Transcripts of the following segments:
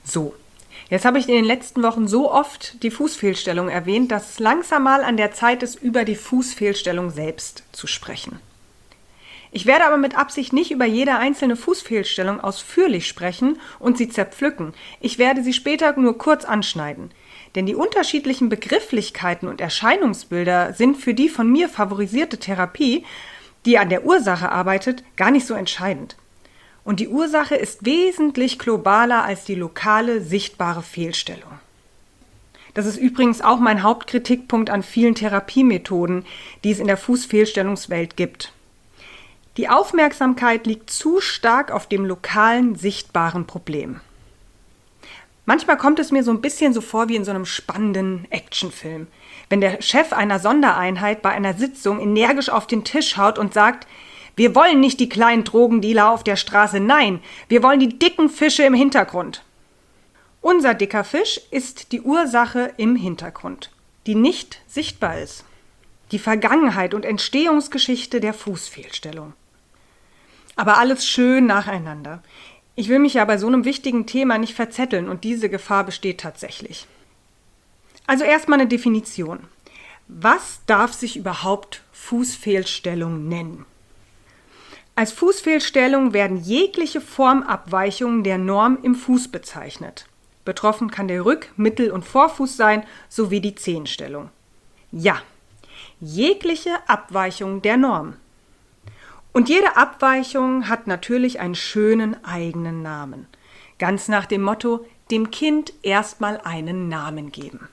So, jetzt habe ich in den letzten Wochen so oft die Fußfehlstellung erwähnt, dass es langsam mal an der Zeit ist, über die Fußfehlstellung selbst zu sprechen. Ich werde aber mit Absicht nicht über jede einzelne Fußfehlstellung ausführlich sprechen und sie zerpflücken. Ich werde sie später nur kurz anschneiden. Denn die unterschiedlichen Begrifflichkeiten und Erscheinungsbilder sind für die von mir favorisierte Therapie, die an der Ursache arbeitet, gar nicht so entscheidend. Und die Ursache ist wesentlich globaler als die lokale, sichtbare Fehlstellung. Das ist übrigens auch mein Hauptkritikpunkt an vielen Therapiemethoden, die es in der Fußfehlstellungswelt gibt. Die Aufmerksamkeit liegt zu stark auf dem lokalen, sichtbaren Problem. Manchmal kommt es mir so ein bisschen so vor wie in so einem spannenden Actionfilm, wenn der Chef einer Sondereinheit bei einer Sitzung energisch auf den Tisch haut und sagt: Wir wollen nicht die kleinen Drogendealer auf der Straße, nein, wir wollen die dicken Fische im Hintergrund. Unser dicker Fisch ist die Ursache im Hintergrund, die nicht sichtbar ist. Die Vergangenheit und Entstehungsgeschichte der Fußfehlstellung. Aber alles schön nacheinander. Ich will mich ja bei so einem wichtigen Thema nicht verzetteln und diese Gefahr besteht tatsächlich. Also erstmal eine Definition. Was darf sich überhaupt Fußfehlstellung nennen? Als Fußfehlstellung werden jegliche Formabweichungen der Norm im Fuß bezeichnet. Betroffen kann der Rück-, Mittel- und Vorfuß sein, sowie die Zehenstellung. Ja, jegliche Abweichung der Norm. Und jede Abweichung hat natürlich einen schönen eigenen Namen. Ganz nach dem Motto, dem Kind erstmal einen Namen geben.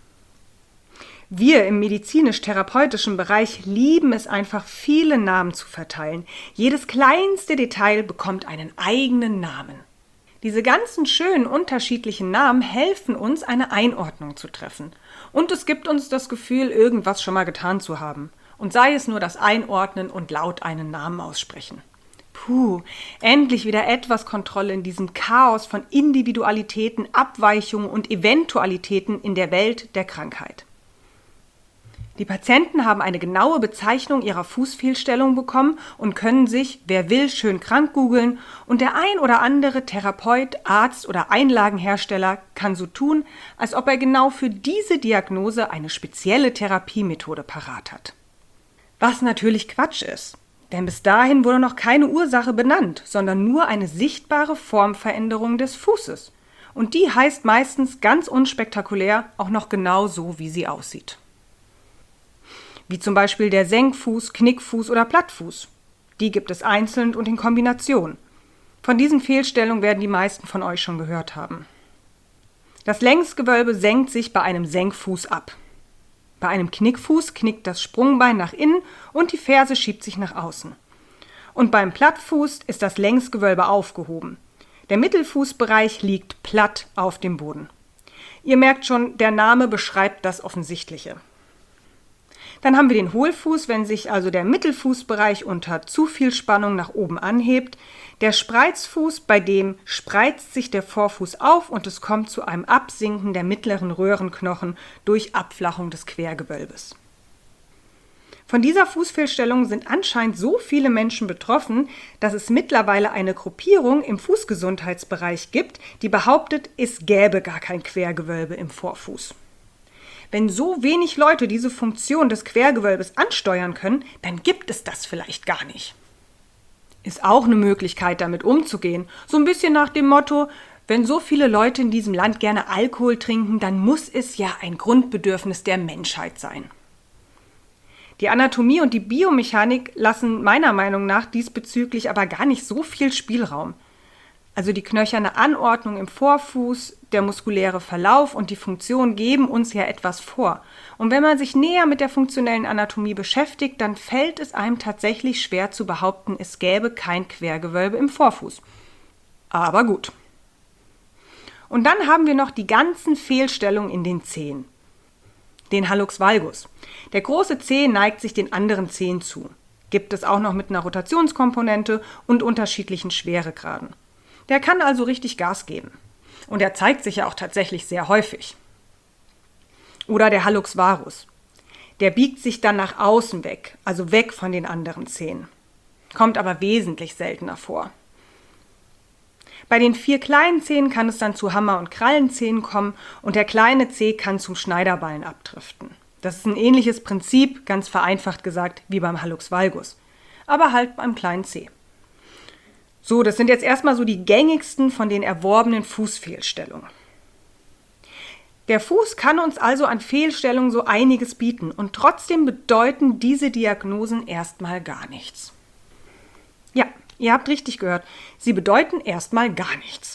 Wir im medizinisch-therapeutischen Bereich lieben es einfach, viele Namen zu verteilen. Jedes kleinste Detail bekommt einen eigenen Namen. Diese ganzen schönen unterschiedlichen Namen helfen uns, eine Einordnung zu treffen. Und es gibt uns das Gefühl, irgendwas schon mal getan zu haben. Und sei es nur das Einordnen und laut einen Namen aussprechen. Puh, endlich wieder etwas Kontrolle in diesem Chaos von Individualitäten, Abweichungen und Eventualitäten in der Welt der Krankheit. Die Patienten haben eine genaue Bezeichnung ihrer Fußfehlstellung bekommen und können sich, wer will, schön krank googeln und der ein oder andere Therapeut, Arzt oder Einlagenhersteller kann so tun, als ob er genau für diese Diagnose eine spezielle Therapiemethode parat hat. Was natürlich Quatsch ist, denn bis dahin wurde noch keine Ursache benannt, sondern nur eine sichtbare Formveränderung des Fußes. Und die heißt meistens ganz unspektakulär auch noch genau so, wie sie aussieht. Wie zum Beispiel der Senkfuß, Knickfuß oder Plattfuß. Die gibt es einzeln und in Kombination. Von diesen Fehlstellungen werden die meisten von euch schon gehört haben. Das Längsgewölbe senkt sich bei einem Senkfuß ab. Bei einem Knickfuß knickt das Sprungbein nach innen und die Ferse schiebt sich nach außen. Und beim Plattfuß ist das Längsgewölbe aufgehoben. Der Mittelfußbereich liegt platt auf dem Boden. Ihr merkt schon, der Name beschreibt das Offensichtliche. Dann haben wir den Hohlfuß, wenn sich also der Mittelfußbereich unter zu viel Spannung nach oben anhebt. Der Spreizfuß, bei dem spreizt sich der Vorfuß auf und es kommt zu einem Absinken der mittleren Röhrenknochen durch Abflachung des Quergewölbes. Von dieser Fußfehlstellung sind anscheinend so viele Menschen betroffen, dass es mittlerweile eine Gruppierung im Fußgesundheitsbereich gibt, die behauptet, es gäbe gar kein Quergewölbe im Vorfuß. Wenn so wenig Leute diese Funktion des Quergewölbes ansteuern können, dann gibt es das vielleicht gar nicht. Ist auch eine Möglichkeit, damit umzugehen. So ein bisschen nach dem Motto, wenn so viele Leute in diesem Land gerne Alkohol trinken, dann muss es ja ein Grundbedürfnis der Menschheit sein. Die Anatomie und die Biomechanik lassen meiner Meinung nach diesbezüglich aber gar nicht so viel Spielraum. Also die knöcherne Anordnung im Vorfuß, der muskuläre Verlauf und die Funktion geben uns ja etwas vor. Und wenn man sich näher mit der funktionellen Anatomie beschäftigt, dann fällt es einem tatsächlich schwer zu behaupten, es gäbe kein Quergewölbe im Vorfuß. Aber gut. Und dann haben wir noch die ganzen Fehlstellungen in den Zehen. Den Hallux valgus. Der große Zeh neigt sich den anderen Zehen zu. Gibt es auch noch mit einer Rotationskomponente und unterschiedlichen Schweregraden. Der kann also richtig Gas geben. Und er zeigt sich ja auch tatsächlich sehr häufig. Oder der Hallux varus. Der biegt sich dann nach außen weg, also weg von den anderen Zehen. Kommt aber wesentlich seltener vor. Bei den 4 kleinen Zehen kann es dann zu Hammer- und Krallenzehen kommen und der kleine Zeh kann zum Schneiderballen abdriften. Das ist ein ähnliches Prinzip, ganz vereinfacht gesagt, wie beim Hallux valgus, aber halt beim kleinen Zeh. So, das sind jetzt erstmal so die gängigsten von den erworbenen Fußfehlstellungen. Der Fuß kann uns also an Fehlstellungen so einiges bieten und trotzdem bedeuten diese Diagnosen erstmal gar nichts. Ja, ihr habt richtig gehört, sie bedeuten erstmal gar nichts.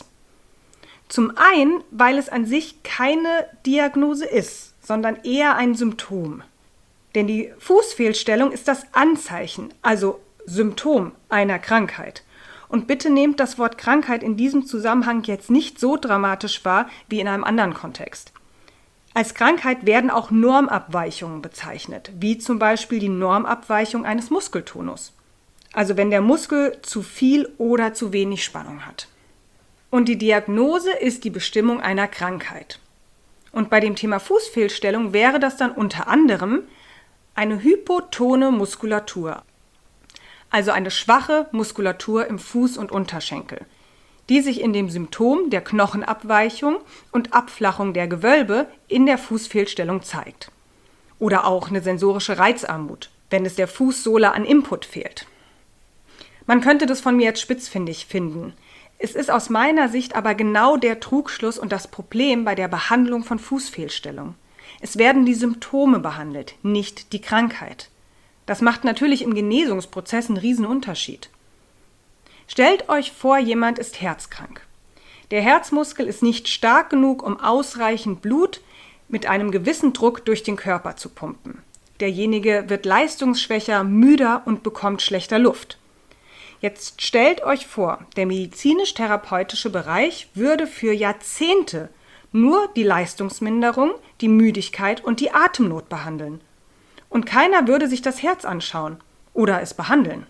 Zum einen, weil es an sich keine Diagnose ist, sondern eher ein Symptom. Denn die Fußfehlstellung ist das Anzeichen, also Symptom einer Krankheit. Und bitte nehmt das Wort Krankheit in diesem Zusammenhang jetzt nicht so dramatisch wahr wie in einem anderen Kontext. Als Krankheit werden auch Normabweichungen bezeichnet, wie zum Beispiel die Normabweichung eines Muskeltonus. Also wenn der Muskel zu viel oder zu wenig Spannung hat. Und die Diagnose ist die Bestimmung einer Krankheit. Und bei dem Thema Fußfehlstellung wäre das dann unter anderem eine hypotone Muskulatur, also eine schwache Muskulatur im Fuß und Unterschenkel, die sich in dem Symptom der Knochenabweichung und Abflachung der Gewölbe in der Fußfehlstellung zeigt. Oder auch eine sensorische Reizarmut, wenn es der Fußsohle an Input fehlt. Man könnte das von mir jetzt spitzfindig finden. Es ist aus meiner Sicht aber genau der Trugschluss und das Problem bei der Behandlung von Fußfehlstellung. Es werden die Symptome behandelt, nicht die Krankheit. Das macht natürlich im Genesungsprozess einen riesen Unterschied. Stellt euch vor, jemand ist herzkrank. Der Herzmuskel ist nicht stark genug, um ausreichend Blut mit einem gewissen Druck durch den Körper zu pumpen. Derjenige wird leistungsschwächer, müder und bekommt schlechter Luft. Jetzt stellt euch vor, der medizinisch-therapeutische Bereich würde für Jahrzehnte nur die Leistungsminderung, die Müdigkeit und die Atemnot behandeln. Und keiner würde sich das Herz anschauen oder es behandeln.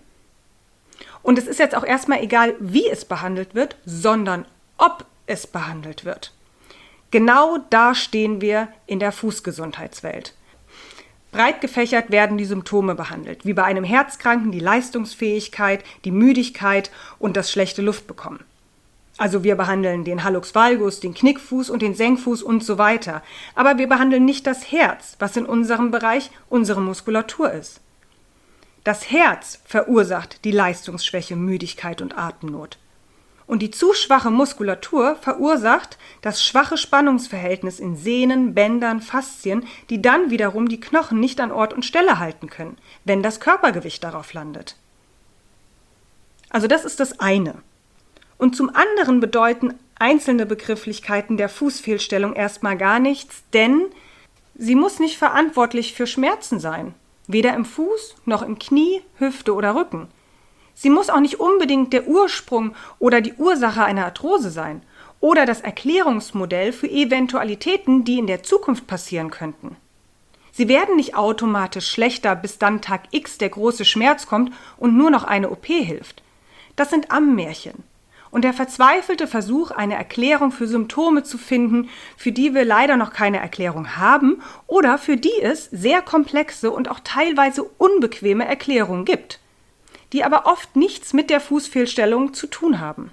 Und es ist jetzt auch erstmal egal, wie es behandelt wird, sondern ob es behandelt wird. Genau da stehen wir in der Fußgesundheitswelt. Breit gefächert werden die Symptome behandelt, wie bei einem Herzkranken die Leistungsfähigkeit, die Müdigkeit und das schlechte Luftbekommen. Also wir behandeln den Hallux valgus, den Knickfuß und den Senkfuß und so weiter. Aber wir behandeln nicht das Herz, was in unserem Bereich unsere Muskulatur ist. Das Herz verursacht die Leistungsschwäche, Müdigkeit und Atemnot. Und die zu schwache Muskulatur verursacht das schwache Spannungsverhältnis in Sehnen, Bändern, Faszien, die dann wiederum die Knochen nicht an Ort und Stelle halten können, wenn das Körpergewicht darauf landet. Also das ist das eine. Und zum anderen bedeuten einzelne Begrifflichkeiten der Fußfehlstellung erstmal gar nichts, denn sie muss nicht verantwortlich für Schmerzen sein. Weder im Fuß noch im Knie, Hüfte oder Rücken. Sie muss auch nicht unbedingt der Ursprung oder die Ursache einer Arthrose sein oder das Erklärungsmodell für Eventualitäten, die in der Zukunft passieren könnten. Sie werden nicht automatisch schlechter, bis dann Tag X der große Schmerz kommt und nur noch eine OP hilft. Das sind Ammenmärchen. Und der verzweifelte Versuch, eine Erklärung für Symptome zu finden, für die wir leider noch keine Erklärung haben oder für die es sehr komplexe und auch teilweise unbequeme Erklärungen gibt, die aber oft nichts mit der Fußfehlstellung zu tun haben.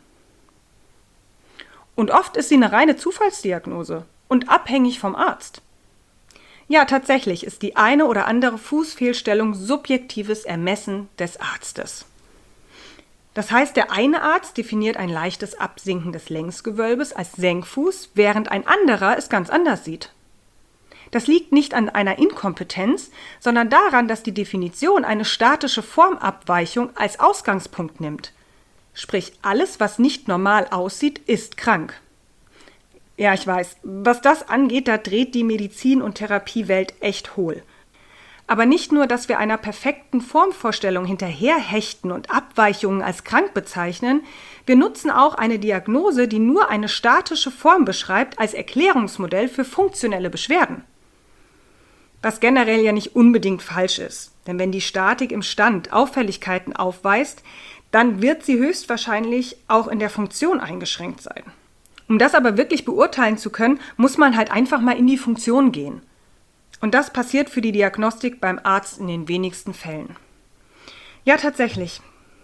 Und oft ist sie eine reine Zufallsdiagnose und abhängig vom Arzt. Ja, tatsächlich ist die eine oder andere Fußfehlstellung subjektives Ermessen des Arztes. Das heißt, der eine Arzt definiert ein leichtes Absinken des Längsgewölbes als Senkfuß, während ein anderer es ganz anders sieht. Das liegt nicht an einer Inkompetenz, sondern daran, dass die Definition eine statische Formabweichung als Ausgangspunkt nimmt. Sprich, alles, was nicht normal aussieht, ist krank. Ja, ich weiß, was das angeht, da dreht die Medizin- und Therapiewelt echt hohl. Aber nicht nur, dass wir einer perfekten Formvorstellung hinterherhechten und Abweichungen als krank bezeichnen, wir nutzen auch eine Diagnose, die nur eine statische Form beschreibt, als Erklärungsmodell für funktionelle Beschwerden. Was generell ja nicht unbedingt falsch ist, denn wenn die Statik im Stand Auffälligkeiten aufweist, dann wird sie höchstwahrscheinlich auch in der Funktion eingeschränkt sein. Um das aber wirklich beurteilen zu können, muss man halt einfach mal in die Funktion gehen. Und das passiert für die Diagnostik beim Arzt in den wenigsten Fällen. Ja, tatsächlich.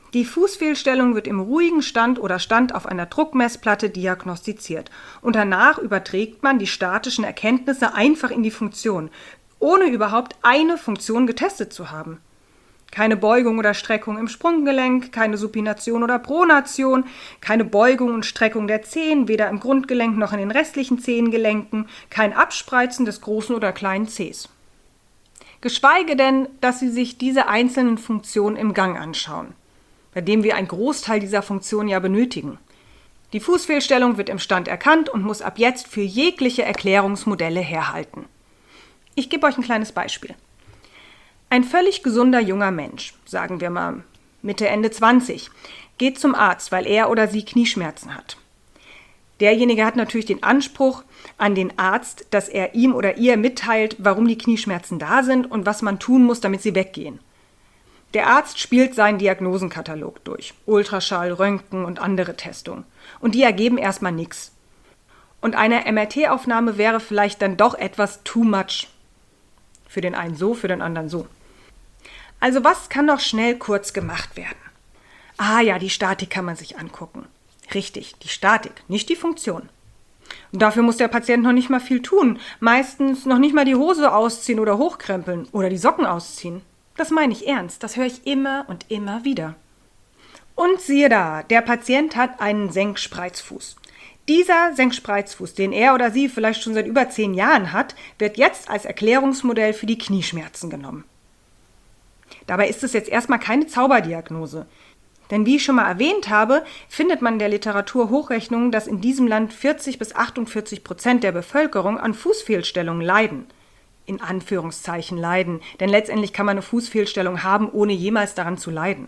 Die Fußfehlstellung wird im ruhigen Stand oder Stand auf einer Druckmessplatte diagnostiziert und danach überträgt man die statischen Erkenntnisse einfach in die Funktion, ohne überhaupt eine Funktion getestet zu haben. Keine Beugung oder Streckung im Sprunggelenk, keine Supination oder Pronation, keine Beugung und Streckung der Zehen, weder im Grundgelenk noch in den restlichen Zehengelenken, kein Abspreizen des großen oder kleinen Zehs. Geschweige denn, dass Sie sich diese einzelnen Funktionen im Gang anschauen, bei dem wir einen Großteil dieser Funktionen ja benötigen. Die Fußfehlstellung wird im Stand erkannt und muss ab jetzt für jegliche Erklärungsmodelle herhalten. Ich gebe euch ein kleines Beispiel. Ein völlig gesunder junger Mensch, sagen wir mal Mitte, Ende 20, geht zum Arzt, weil er oder sie Knieschmerzen hat. Derjenige hat natürlich den Anspruch an den Arzt, dass er ihm oder ihr mitteilt, warum die Knieschmerzen da sind und was man tun muss, damit sie weggehen. Der Arzt spielt seinen Diagnosenkatalog durch, Ultraschall, Röntgen und andere Testungen. Und die ergeben erstmal nichts. Und eine MRT-Aufnahme wäre vielleicht dann doch etwas too much. Für den einen so, für den anderen so. Also was kann doch schnell kurz gemacht werden? Ah ja, die Statik kann man sich angucken. Richtig, die Statik, nicht die Funktion. Und dafür muss der Patient noch nicht mal viel tun. Meistens noch nicht mal die Hose ausziehen oder hochkrempeln oder die Socken ausziehen. Das meine ich ernst, das höre ich immer und immer wieder. Und siehe da, der Patient hat einen Senkspreizfuß. Dieser Senkspreizfuß, den er oder sie vielleicht schon seit über 10 Jahren hat, wird jetzt als Erklärungsmodell für die Knieschmerzen genommen. Dabei ist es jetzt erstmal keine Zauberdiagnose. Denn wie ich schon mal erwähnt habe, findet man in der Literatur Hochrechnungen, dass in diesem Land 40-48% der Bevölkerung an Fußfehlstellungen leiden. In Anführungszeichen leiden, denn letztendlich kann man eine Fußfehlstellung haben, ohne jemals daran zu leiden.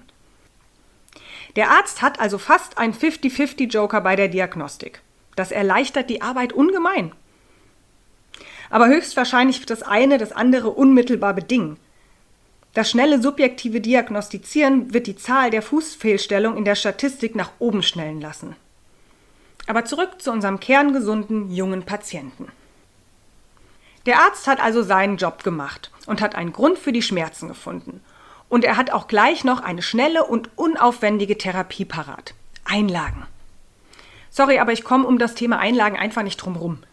Der Arzt hat also fast einen 50-50-Joker bei der Diagnostik. Das erleichtert die Arbeit ungemein. Aber höchstwahrscheinlich wird das eine das andere unmittelbar bedingen. Das schnelle subjektive Diagnostizieren wird die Zahl der Fußfehlstellungen in der Statistik nach oben schnellen lassen. Aber zurück zu unserem kerngesunden, jungen Patienten. Der Arzt hat also seinen Job gemacht und hat einen Grund für die Schmerzen gefunden. Und er hat auch gleich noch eine schnelle und unaufwendige Therapie parat. Einlagen. Sorry, aber ich komme um das Thema Einlagen einfach nicht drum rum.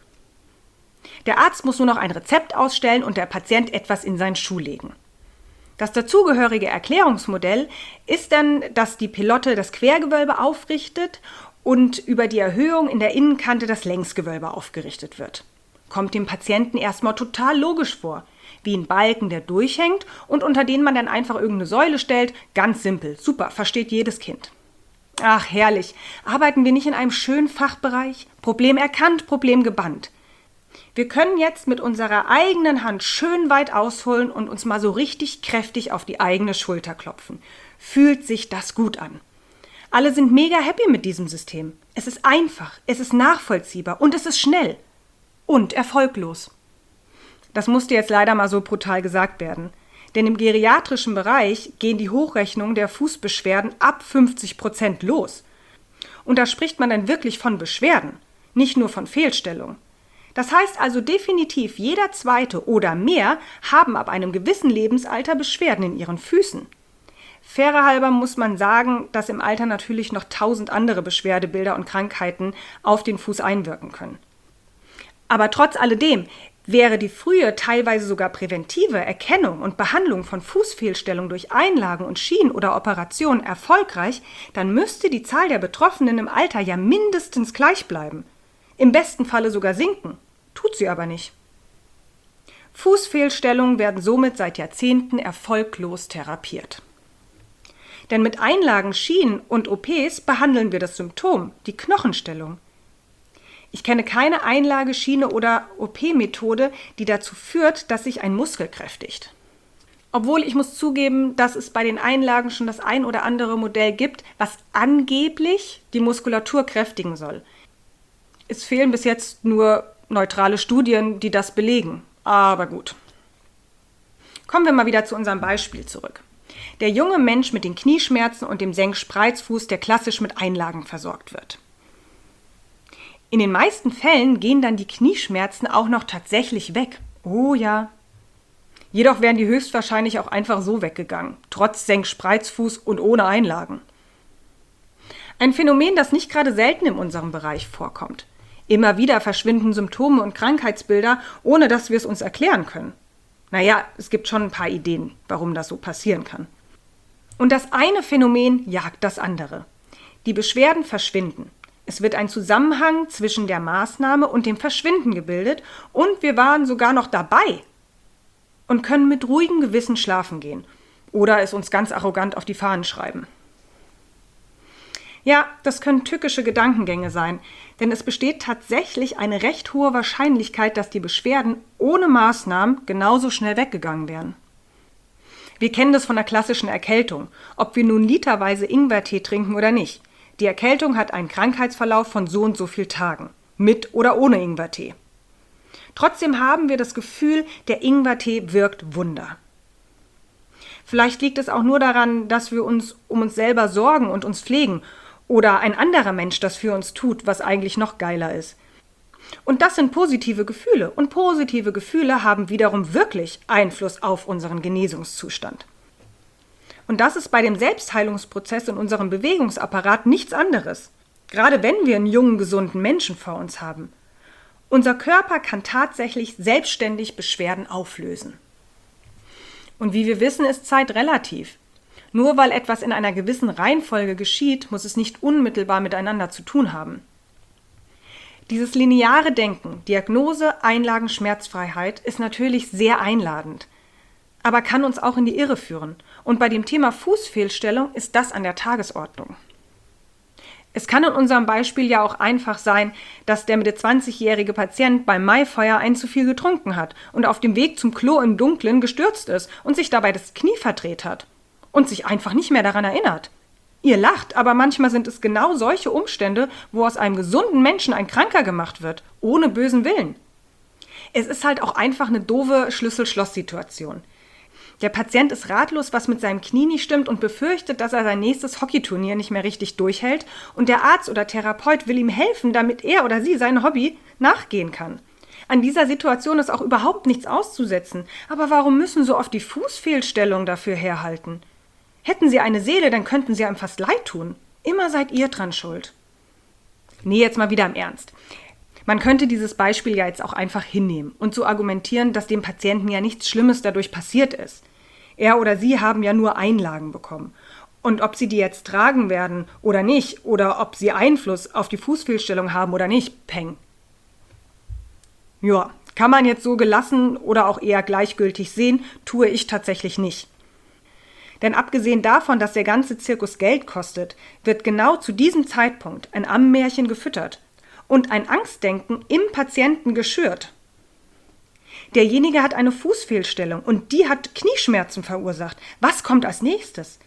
Der Arzt muss nur noch ein Rezept ausstellen und der Patient etwas in seinen Schuh legen. Das dazugehörige Erklärungsmodell ist dann, dass die Pilotte das Quergewölbe aufrichtet und über die Erhöhung in der Innenkante das Längsgewölbe aufgerichtet wird. Kommt dem Patienten erstmal total logisch vor, wie ein Balken, der durchhängt und unter den man dann einfach irgendeine Säule stellt. Ganz simpel, super, versteht jedes Kind. Ach herrlich, arbeiten wir nicht in einem schönen Fachbereich? Problem erkannt, Problem gebannt. Wir können jetzt mit unserer eigenen Hand schön weit ausholen und uns mal so richtig kräftig auf die eigene Schulter klopfen. Fühlt sich das gut an. Alle sind mega happy mit diesem System. Es ist einfach, es ist nachvollziehbar und es ist schnell. Und erfolglos. Das musste jetzt leider mal so brutal gesagt werden. Denn im geriatrischen Bereich gehen die Hochrechnungen der Fußbeschwerden ab 50% los. Und da spricht man dann wirklich von Beschwerden, nicht nur von Fehlstellungen. Das heißt also definitiv, jeder Zweite oder mehr haben ab einem gewissen Lebensalter Beschwerden in ihren Füßen. Fairer halber muss man sagen, dass im Alter natürlich noch 1000 andere Beschwerdebilder und Krankheiten auf den Fuß einwirken können. Aber trotz alledem, wäre die frühe, teilweise sogar präventive Erkennung und Behandlung von Fußfehlstellungen durch Einlagen und Schienen oder Operationen erfolgreich, dann müsste die Zahl der Betroffenen im Alter ja mindestens gleich bleiben. Im besten Falle sogar sinken. Tut sie aber nicht. Fußfehlstellungen werden somit seit Jahrzehnten erfolglos therapiert. Denn mit Einlagen, Schienen und OPs behandeln wir das Symptom, die Knochenstellung. Ich kenne keine Einlage, Schiene oder OP-Methode, die dazu führt, dass sich ein Muskel kräftigt. Obwohl ich muss zugeben, dass es bei den Einlagen schon das ein oder andere Modell gibt, was angeblich die Muskulatur kräftigen soll. Es fehlen bis jetzt nur neutrale Studien, die das belegen. Aber gut. Kommen wir mal wieder zu unserem Beispiel zurück. Der junge Mensch mit den Knieschmerzen und dem Senkspreizfuß, der klassisch mit Einlagen versorgt wird. In den meisten Fällen gehen dann die Knieschmerzen auch noch tatsächlich weg. Oh ja. Jedoch wären die höchstwahrscheinlich auch einfach so weggegangen, trotz Senkspreizfuß und ohne Einlagen. Ein Phänomen, das nicht gerade selten in unserem Bereich vorkommt. Immer wieder verschwinden Symptome und Krankheitsbilder, ohne dass wir es uns erklären können. Naja, es gibt schon ein paar Ideen, warum das so passieren kann. Und das eine Phänomen jagt das andere. Die Beschwerden verschwinden. Es wird ein Zusammenhang zwischen der Maßnahme und dem Verschwinden gebildet und wir waren sogar noch dabei und können mit ruhigem Gewissen schlafen gehen oder es uns ganz arrogant auf die Fahnen schreiben. Ja, das können tückische Gedankengänge sein, denn es besteht tatsächlich eine recht hohe Wahrscheinlichkeit, dass die Beschwerden ohne Maßnahmen genauso schnell weggegangen wären. Wir kennen das von der klassischen Erkältung, ob wir nun literweise Ingwertee trinken oder nicht. Die Erkältung hat einen Krankheitsverlauf von so und so viel Tagen, mit oder ohne Ingwertee. Trotzdem haben wir das Gefühl, der Ingwertee wirkt Wunder. Vielleicht liegt es auch nur daran, dass wir uns um uns selber sorgen und uns pflegen oder ein anderer Mensch das für uns tut, was eigentlich noch geiler ist. Und das sind positive Gefühle und positive Gefühle haben wiederum wirklich Einfluss auf unseren Genesungszustand. Und das ist bei dem Selbstheilungsprozess in unserem Bewegungsapparat nichts anderes, gerade wenn wir einen jungen, gesunden Menschen vor uns haben. Unser Körper kann tatsächlich selbstständig Beschwerden auflösen. Und wie wir wissen, ist Zeit relativ. Nur weil etwas in einer gewissen Reihenfolge geschieht, muss es nicht unmittelbar miteinander zu tun haben. Dieses lineare Denken, Diagnose, Einlagen, Schmerzfreiheit, ist natürlich sehr einladend, aber kann uns auch in die Irre führen. Und bei dem Thema Fußfehlstellung ist das an der Tagesordnung. Es kann in unserem Beispiel ja auch einfach sein, dass der Mitte 20-jährige Patient beim Maifeuer ein zu viel getrunken hat und auf dem Weg zum Klo im Dunkeln gestürzt ist und sich dabei das Knie verdreht hat und sich einfach nicht mehr daran erinnert. Ihr lacht, aber manchmal sind es genau solche Umstände, wo aus einem gesunden Menschen ein Kranker gemacht wird, ohne bösen Willen. Es ist halt auch einfach eine doofe Schlüssel-Schloss-Situation. Der Patient ist ratlos, was mit seinem Knie nicht stimmt und befürchtet, dass er sein nächstes Hockeyturnier nicht mehr richtig durchhält und der Arzt oder Therapeut will ihm helfen, damit er oder sie sein Hobby nachgehen kann. An dieser Situation ist auch überhaupt nichts auszusetzen. Aber warum müssen so oft die Fußfehlstellungen dafür herhalten? Hätten sie eine Seele, dann könnten sie einem fast leid tun. Immer seid ihr dran schuld. Nee, jetzt mal wieder im Ernst. Man könnte dieses Beispiel ja jetzt auch einfach hinnehmen und so argumentieren, dass dem Patienten ja nichts Schlimmes dadurch passiert ist. Er oder sie haben ja nur Einlagen bekommen. Und ob sie die jetzt tragen werden oder nicht, oder ob sie Einfluss auf die Fußfehlstellung haben oder nicht, peng. Ja, kann man jetzt so gelassen oder auch eher gleichgültig sehen, tue ich tatsächlich nicht. Denn abgesehen davon, dass der ganze Zirkus Geld kostet, wird genau zu diesem Zeitpunkt ein Ammenmärchen gefüttert und ein Angstdenken im Patienten geschürt. Derjenige hat eine Fußfehlstellung und die hat Knieschmerzen verursacht. Was kommt als nächstes?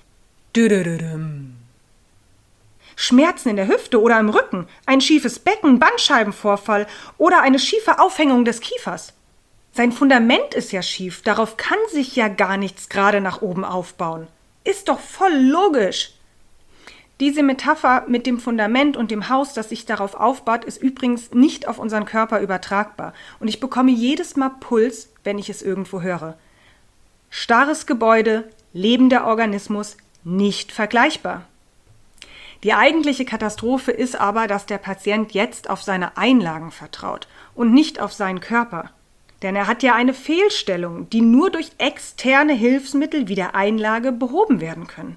Schmerzen in der Hüfte oder im Rücken, ein schiefes Becken, Bandscheibenvorfall oder eine schiefe Aufhängung des Kiefers. Sein Fundament ist ja schief, darauf kann sich ja gar nichts gerade nach oben aufbauen. Ist doch voll logisch. Diese Metapher mit dem Fundament und dem Haus, das sich darauf aufbaut, ist übrigens nicht auf unseren Körper übertragbar. Und ich bekomme jedes Mal Puls, wenn ich es irgendwo höre. Starres Gebäude, lebender Organismus, nicht vergleichbar. Die eigentliche Katastrophe ist aber, dass der Patient jetzt auf seine Einlagen vertraut und nicht auf seinen Körper. Denn er hat ja eine Fehlstellung, die nur durch externe Hilfsmittel wie der Einlage behoben werden können.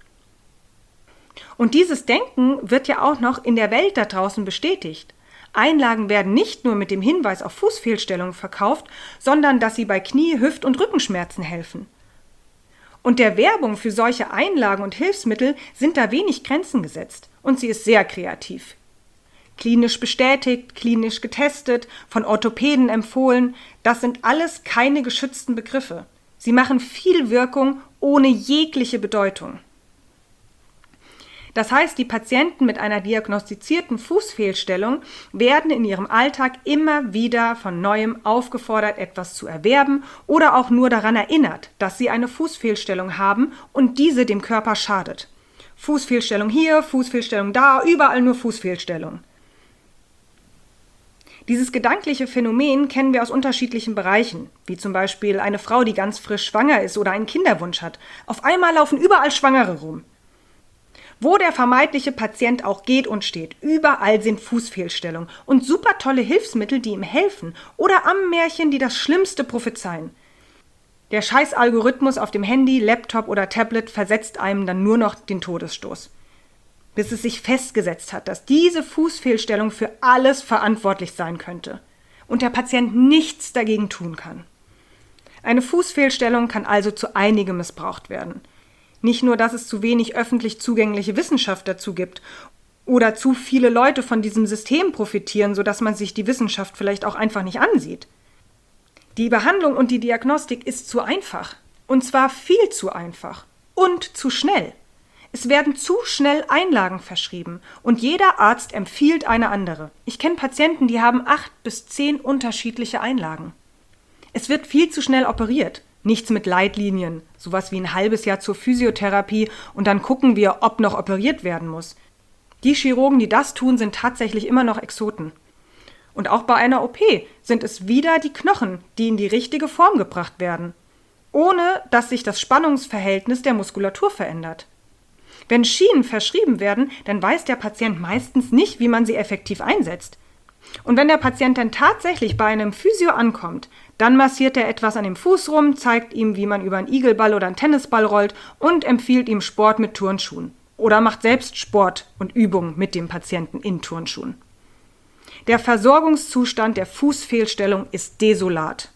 Und dieses Denken wird ja auch noch in der Welt da draußen bestätigt. Einlagen werden nicht nur mit dem Hinweis auf Fußfehlstellungen verkauft, sondern dass sie bei Knie-, Hüft- und Rückenschmerzen helfen. Und der Werbung für solche Einlagen und Hilfsmittel sind da wenig Grenzen gesetzt. Und sie ist sehr kreativ. Klinisch bestätigt, klinisch getestet, von Orthopäden empfohlen, das sind alles keine geschützten Begriffe. Sie machen viel Wirkung ohne jegliche Bedeutung. Das heißt, die Patienten mit einer diagnostizierten Fußfehlstellung werden in ihrem Alltag immer wieder von Neuem aufgefordert, etwas zu erwerben oder auch nur daran erinnert, dass sie eine Fußfehlstellung haben und diese dem Körper schadet. Fußfehlstellung hier, Fußfehlstellung da, überall nur Fußfehlstellung. Dieses gedankliche Phänomen kennen wir aus unterschiedlichen Bereichen, wie zum Beispiel eine Frau, die ganz frisch schwanger ist oder einen Kinderwunsch hat. Auf einmal laufen überall Schwangere rum. Wo der vermeintliche Patient auch geht und steht, überall sind Fußfehlstellungen und super tolle Hilfsmittel, die ihm helfen oder Ammenmärchen, die das Schlimmste prophezeien. Der scheiß Algorithmus auf dem Handy, Laptop oder Tablet versetzt einem dann nur noch den Todesstoß. Bis es sich festgesetzt hat, dass diese Fußfehlstellung für alles verantwortlich sein könnte und der Patient nichts dagegen tun kann. Eine Fußfehlstellung kann also zu einigem missbraucht werden. Nicht nur, dass es zu wenig öffentlich zugängliche Wissenschaft dazu gibt oder zu viele Leute von diesem System profitieren, sodass man sich die Wissenschaft vielleicht auch einfach nicht ansieht. Die Behandlung und die Diagnostik ist zu einfach. Und zwar viel zu einfach. Und zu schnell. Es werden zu schnell Einlagen verschrieben und jeder Arzt empfiehlt eine andere. Ich kenne Patienten, die haben 8 bis 10 unterschiedliche Einlagen. Es wird viel zu schnell operiert. Nichts mit Leitlinien, sowas wie ein halbes Jahr zur Physiotherapie und dann gucken wir, ob noch operiert werden muss. Die Chirurgen, die das tun, sind tatsächlich immer noch Exoten. Und auch bei einer OP sind es wieder die Knochen, die in die richtige Form gebracht werden, ohne dass sich das Spannungsverhältnis der Muskulatur verändert. Wenn Schienen verschrieben werden, dann weiß der Patient meistens nicht, wie man sie effektiv einsetzt. Und wenn der Patient dann tatsächlich bei einem Physio ankommt, dann massiert er etwas an dem Fuß rum, zeigt ihm, wie man über einen Igelball oder einen Tennisball rollt und empfiehlt ihm Sport mit Turnschuhen. Oder macht selbst Sport und Übungen mit dem Patienten in Turnschuhen. Der Versorgungszustand der Fußfehlstellung ist desolat.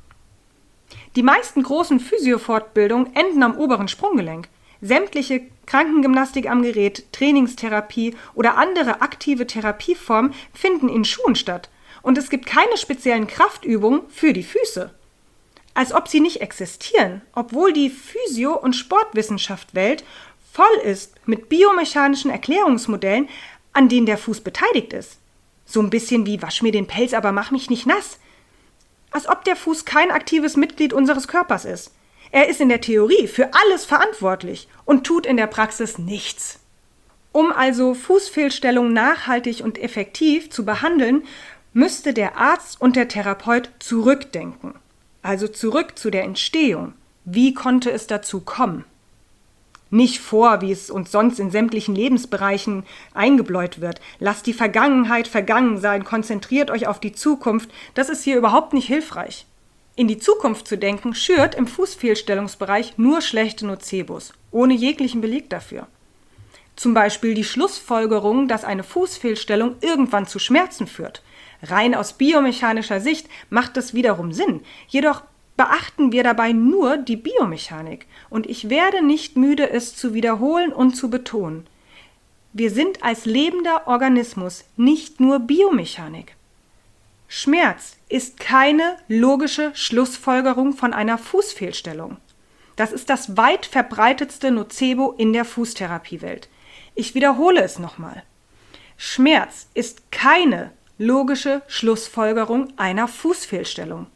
Die meisten großen Physiofortbildungen enden am oberen Sprunggelenk. Sämtliche Krankengymnastik am Gerät, Trainingstherapie oder andere aktive Therapieformen finden in Schuhen statt. Und es gibt keine speziellen Kraftübungen für die Füße. Als ob sie nicht existieren, obwohl die Physio- und Sportwissenschaft-Welt voll ist mit biomechanischen Erklärungsmodellen, an denen der Fuß beteiligt ist. So ein bisschen wie wasch mir den Pelz, aber mach mich nicht nass. Als ob der Fuß kein aktives Mitglied unseres Körpers ist. Er ist in der Theorie für alles verantwortlich und tut in der Praxis nichts. Um also Fußfehlstellungen nachhaltig und effektiv zu behandeln, müsste der Arzt und der Therapeut zurückdenken. Also zurück zu der Entstehung. Wie konnte es dazu kommen? Nicht vor, wie es uns sonst in sämtlichen Lebensbereichen eingebläut wird. Lasst die Vergangenheit vergangen sein, konzentriert euch auf die Zukunft. Das ist hier überhaupt nicht hilfreich. In die Zukunft zu denken, schürt im Fußfehlstellungsbereich nur schlechte Nocebos, ohne jeglichen Beleg dafür. Zum Beispiel die Schlussfolgerung, dass eine Fußfehlstellung irgendwann zu Schmerzen führt. Rein aus biomechanischer Sicht macht das wiederum Sinn, jedoch beachten wir dabei nur die Biomechanik. Und ich werde nicht müde, es zu wiederholen und zu betonen. Wir sind als lebender Organismus nicht nur Biomechanik. Schmerz ist keine logische Schlussfolgerung von einer Fußfehlstellung. Das ist das weit verbreitetste Nocebo in der Fußtherapiewelt. Ich wiederhole es nochmal. Schmerz ist keine logische Schlussfolgerung einer Fußfehlstellung.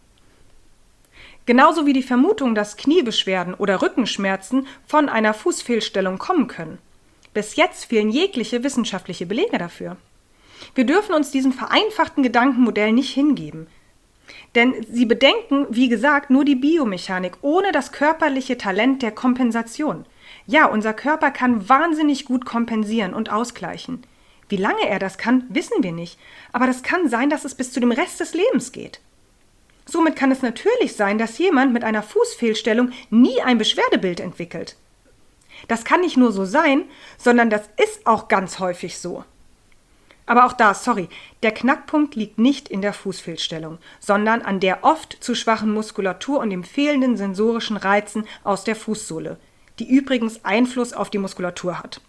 Genauso wie die Vermutung, dass Kniebeschwerden oder Rückenschmerzen von einer Fußfehlstellung kommen können. Bis jetzt fehlen jegliche wissenschaftliche Belege dafür. Wir dürfen uns diesem vereinfachten Gedankenmodell nicht hingeben. Denn sie bedenken, wie gesagt, nur die Biomechanik, ohne das körperliche Talent der Kompensation. Ja, unser Körper kann wahnsinnig gut kompensieren und ausgleichen. Wie lange er das kann, wissen wir nicht. Aber das kann sein, dass es bis zu dem Rest des Lebens geht. Somit kann es natürlich sein, dass jemand mit einer Fußfehlstellung nie ein Beschwerdebild entwickelt. Das kann nicht nur so sein, sondern das ist auch ganz häufig so. Aber auch da, der Knackpunkt liegt nicht in der Fußfehlstellung, sondern an der oft zu schwachen Muskulatur und dem fehlenden sensorischen Reizen aus der Fußsohle, die übrigens Einfluss auf die Muskulatur hat.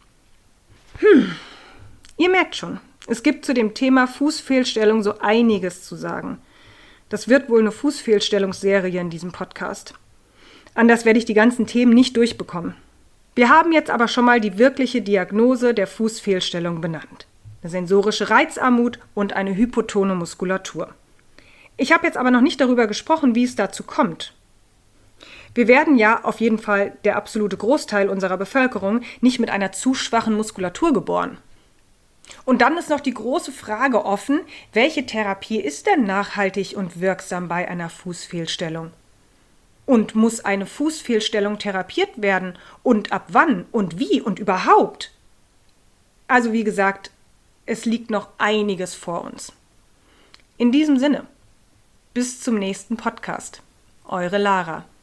Ihr merkt schon, es gibt zu dem Thema Fußfehlstellung so einiges zu sagen. Das wird wohl eine Fußfehlstellungsserie in diesem Podcast. Anders werde ich die ganzen Themen nicht durchbekommen. Wir haben jetzt aber schon mal die wirkliche Diagnose der Fußfehlstellung benannt. Eine sensorische Reizarmut und eine hypotone Muskulatur. Ich habe jetzt aber noch nicht darüber gesprochen, wie es dazu kommt. Wir werden ja auf jeden Fall, der absolute Großteil unserer Bevölkerung, nicht mit einer zu schwachen Muskulatur geboren. Und dann ist noch die große Frage offen, welche Therapie ist denn nachhaltig und wirksam bei einer Fußfehlstellung? Und muss eine Fußfehlstellung therapiert werden? Und ab wann? Und wie? Und überhaupt? Also wie gesagt, es liegt noch einiges vor uns. In diesem Sinne, bis zum nächsten Podcast. Eure Lara.